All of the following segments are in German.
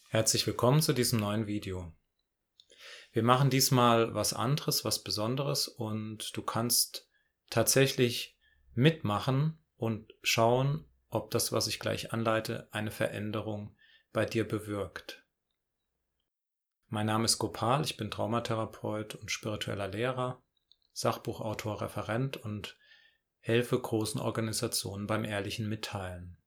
Herzlich willkommen zu diesem neuen Video. Wir machen diesmal was anderes, was Besonderes und du kannst tatsächlich mitmachen und schauen, ob das, was ich gleich anleite, eine Veränderung bei dir bewirkt. Mein Name ist Gopal, ich bin Traumatherapeut und spiritueller Lehrer, Sachbuchautor, Referent und helfe großen Organisationen beim ehrlichen Mitteilen.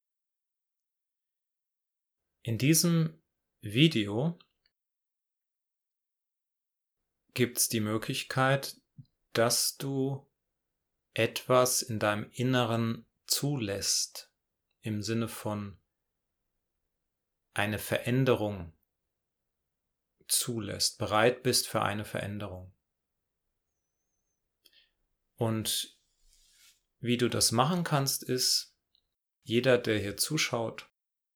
In diesem Video gibt es die Möglichkeit, dass du etwas in deinem Inneren zulässt, im Sinne von eine Veränderung zulässt, bereit bist für eine Veränderung. Und wie du das machen kannst, ist, jeder, der hier zuschaut,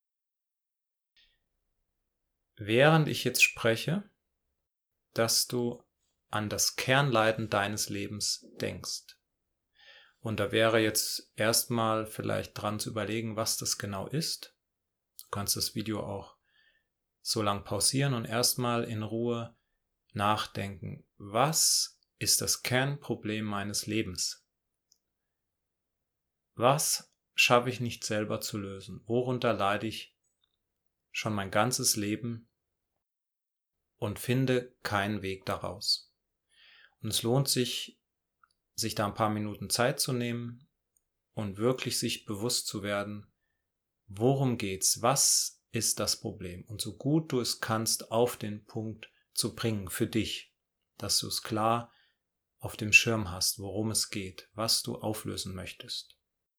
während ich jetzt spreche, dass du an das Kernleiden deines Lebens denkst. Und da wäre jetzt erstmal vielleicht dran zu überlegen, was das genau ist. Du kannst das Video auch so lang pausieren und erstmal in Ruhe nachdenken. Was ist das Kernproblem meines Lebens? Was schaffe ich nicht selber zu lösen? Worunter leide ich schon mein ganzes Leben und finde keinen Weg daraus? Und es lohnt sich, sich da ein paar Minuten Zeit zu nehmen und wirklich sich bewusst zu werden, worum geht's? Was ist das Problem? Und so gut du es kannst, auf den Punkt zu bringen für dich, dass du es klar auf dem Schirm hast, worum es geht, was du auflösen möchtest.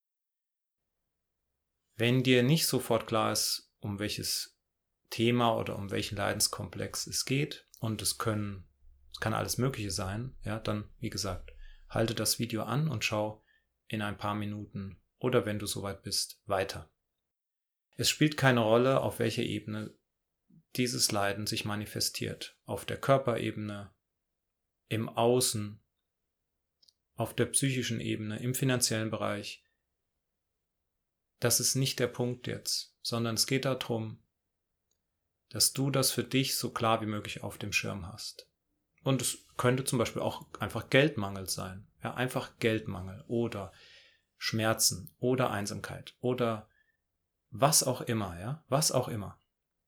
Wenn dir nicht sofort klar ist, um welches Thema oder um welchen Leidenskomplex es geht, und es kann alles Mögliche sein, ja, dann, wie gesagt, halte das Video an und schau in ein paar Minuten oder wenn du soweit bist, weiter. Es spielt keine Rolle, auf welcher Ebene dieses Leiden sich manifestiert. Auf der Körperebene, im Außen, auf der psychischen Ebene, im finanziellen Bereich. Das ist nicht der Punkt jetzt, sondern es geht darum, dass du das für dich so klar wie möglich auf dem Schirm hast. Und es könnte zum Beispiel auch einfach Geldmangel sein. Ja, einfach Geldmangel oder Schmerzen oder Einsamkeit oder was auch immer, ja, was auch immer.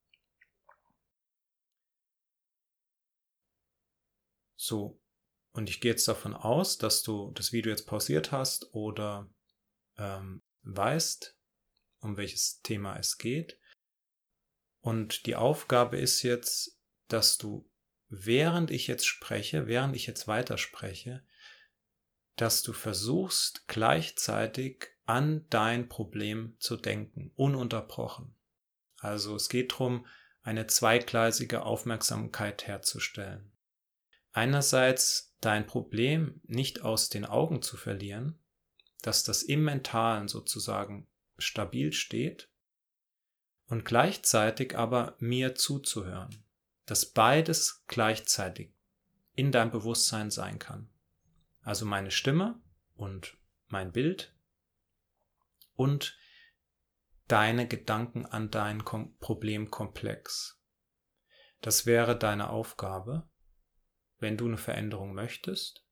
So, und ich gehe jetzt davon aus, dass du das Video jetzt pausiert hast oder weißt, um welches Thema es geht. Und die Aufgabe ist jetzt, dass du, während ich jetzt weiterspreche, dass du versuchst, gleichzeitig an dein Problem zu denken, ununterbrochen. Also es geht darum, eine zweigleisige Aufmerksamkeit herzustellen. Einerseits dein Problem nicht aus den Augen zu verlieren, dass das im Mentalen sozusagen stabil steht und gleichzeitig aber mir zuzuhören, dass beides gleichzeitig in deinem Bewusstsein sein kann. Also meine Stimme und mein Bild und deine Gedanken an dein Problemkomplex. Das wäre deine Aufgabe, wenn du eine Veränderung möchtest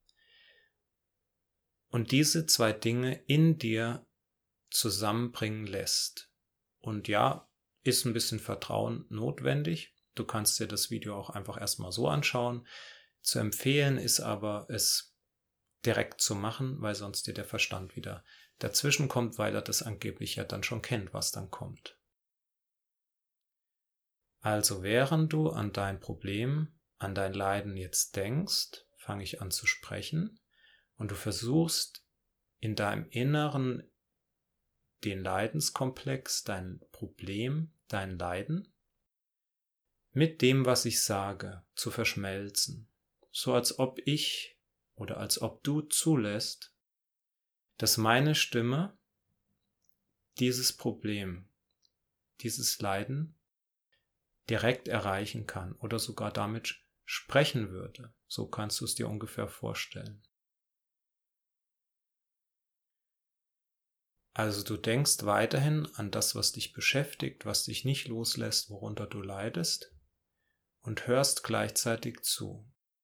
und diese zwei Dinge in dir zusammenbringen lässt. Und ja, ist ein bisschen Vertrauen notwendig. Du kannst dir das Video auch einfach erstmal so anschauen. Zu empfehlen ist aber, es direkt zu machen, weil sonst dir der Verstand wieder dazwischen kommt, weil er das angeblich ja dann schon kennt, was dann kommt. Also während du an dein Problem, an dein Leiden jetzt denkst, fange ich an zu sprechen und du versuchst in deinem Inneren den Leidenskomplex, dein Problem, dein Leiden mit dem, was ich sage, zu verschmelzen. So als ob ich oder als ob du zulässt, dass meine Stimme dieses Problem, dieses Leiden direkt erreichen kann oder sogar damit sprechen würde. So kannst du es dir ungefähr vorstellen. Also du denkst weiterhin an das, was dich beschäftigt, was dich nicht loslässt, worunter du leidest, und hörst gleichzeitig zu.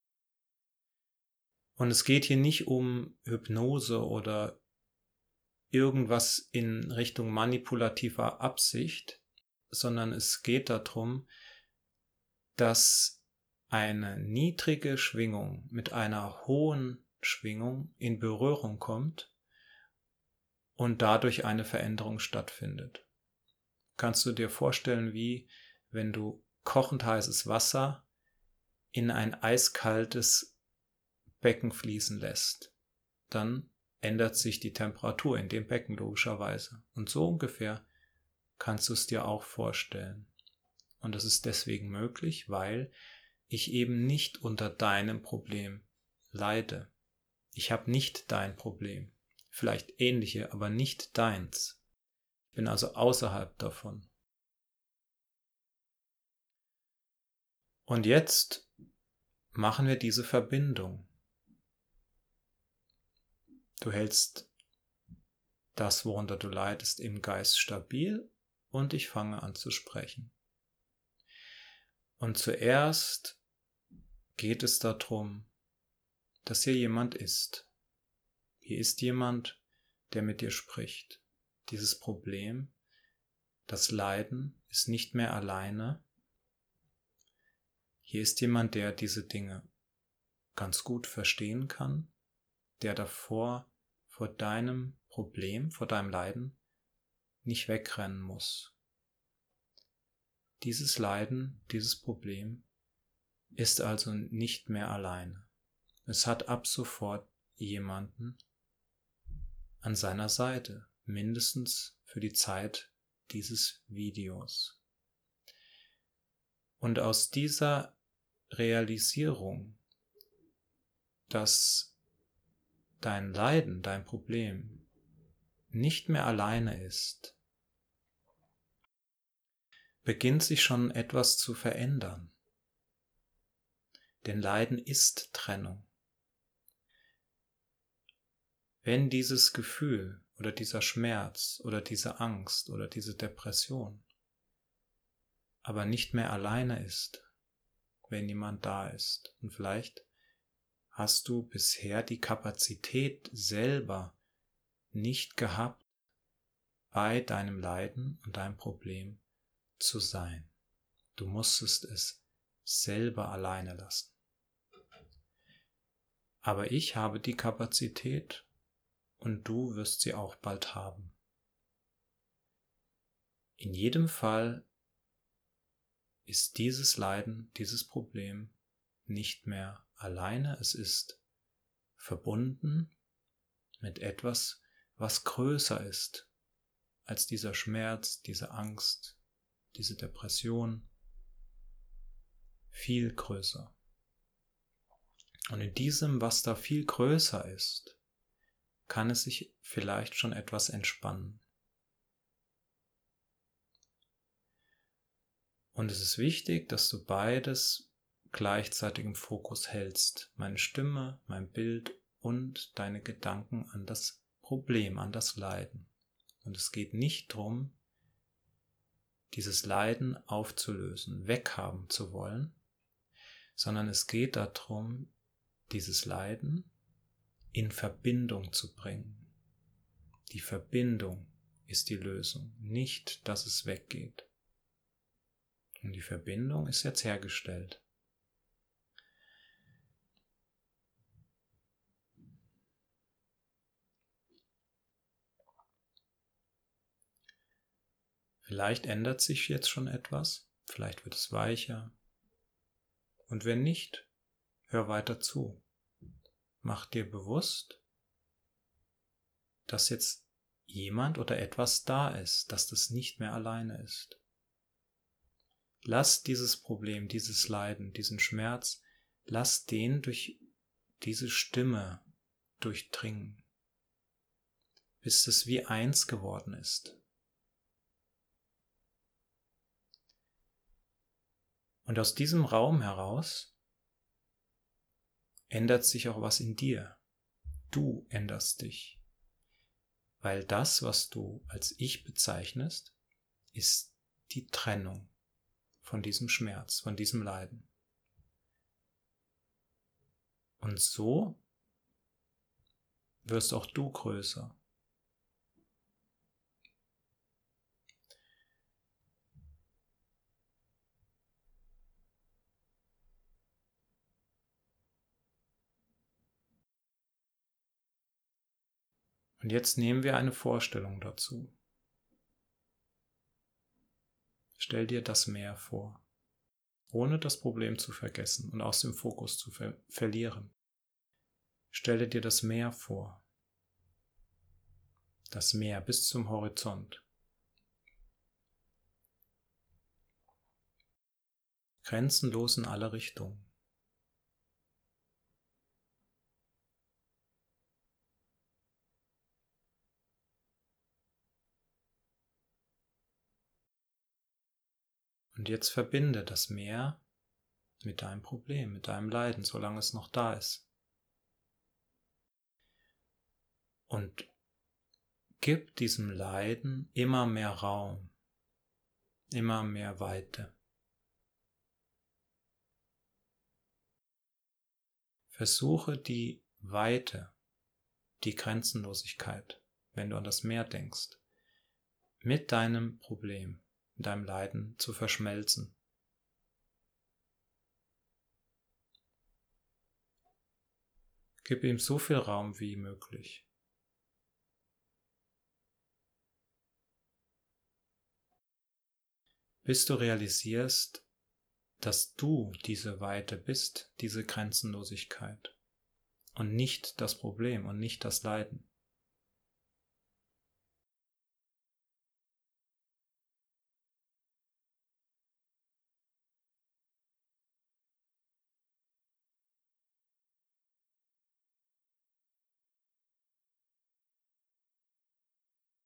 Und es geht hier nicht um Hypnose oder irgendwas in Richtung manipulativer Absicht, sondern es geht darum, dass eine niedrige Schwingung mit einer hohen Schwingung in Berührung kommt und dadurch eine Veränderung stattfindet. Kannst du dir vorstellen, wie wenn du kochend heißes Wasser in ein eiskaltes Becken fließen lässt, dann ändert sich die Temperatur in dem Becken logischerweise. Und so ungefähr kannst du es dir auch vorstellen. Und das ist deswegen möglich, weil ich eben nicht unter deinem Problem leide. Ich habe nicht dein Problem. Vielleicht ähnliche, aber nicht deins. Ich bin also außerhalb davon. Und jetzt machen wir diese Verbindung. Du hältst das, worunter du leidest, im Geist stabil und ich fange an zu sprechen. Und zuerst geht es darum, dass hier jemand ist. Hier ist jemand, der mit dir spricht. Dieses Problem, das Leiden, ist nicht mehr alleine. Hier ist jemand, der diese Dinge ganz gut verstehen kann, der davor, vor deinem Problem, vor deinem Leiden, nicht wegrennen muss. Dieses Leiden, dieses Problem ist also nicht mehr alleine. Es hat ab sofort jemanden an seiner Seite, mindestens für die Zeit dieses Videos. Und aus dieser Realisierung, dass dein Leiden, dein Problem nicht mehr alleine ist, beginnt sich schon etwas zu verändern. Denn Leiden ist Trennung. Wenn dieses Gefühl oder dieser Schmerz oder diese Angst oder diese Depression aber nicht mehr alleine ist, wenn jemand da ist, und vielleicht hast du bisher die Kapazität selber nicht gehabt, bei deinem Leiden und deinem Problem zu sein. Du musstest es selber alleine lassen. Aber ich habe die Kapazität und du wirst sie auch bald haben. In jedem Fall ist dieses Leiden, dieses Problem nicht mehr alleine. Es ist verbunden mit etwas, was größer ist als dieser Schmerz, diese Angst, diese Depression. Viel größer. Und in diesem, was da viel größer ist, kann es sich vielleicht schon etwas entspannen. Und es ist wichtig, dass du beides gleichzeitig im Fokus hältst. Meine Stimme, mein Bild und deine Gedanken an das Problem, an das Leiden. Und es geht nicht darum, dieses Leiden aufzulösen, weghaben zu wollen, sondern es geht darum, dieses Leiden in Verbindung zu bringen. Die Verbindung ist die Lösung, nicht, dass es weggeht. Und die Verbindung ist jetzt hergestellt. Vielleicht ändert sich jetzt schon etwas, vielleicht wird es weicher. Und wenn nicht, hör weiter zu. Mach dir bewusst, dass jetzt jemand oder etwas da ist, dass das nicht mehr alleine ist. Lass dieses Problem, dieses Leiden, diesen Schmerz, lass den durch diese Stimme durchdringen, bis es wie eins geworden ist. Und aus diesem Raum heraus ändert sich auch was in dir. Du änderst dich, Weil das, was du als Ich bezeichnest, ist die Trennung von diesem Schmerz, von diesem Leiden. Und so wirst auch du größer. Und jetzt nehmen wir eine Vorstellung dazu. Stell dir das Meer vor, ohne das Problem zu vergessen und aus dem Fokus zu verlieren. Stelle dir das Meer vor, das Meer bis zum Horizont. Grenzenlos in alle Richtungen. Und jetzt verbinde das Meer mit deinem Problem, mit deinem Leiden, solange es noch da ist. Und gib diesem Leiden immer mehr Raum, immer mehr Weite. Versuche die Weite, die Grenzenlosigkeit, wenn du an das Meer denkst, mit deinem Problem, deinem Leiden zu verschmelzen. Gib ihm so viel Raum wie möglich. Bis du realisierst, dass du diese Weite bist, diese Grenzenlosigkeit und nicht das Problem und nicht das Leiden.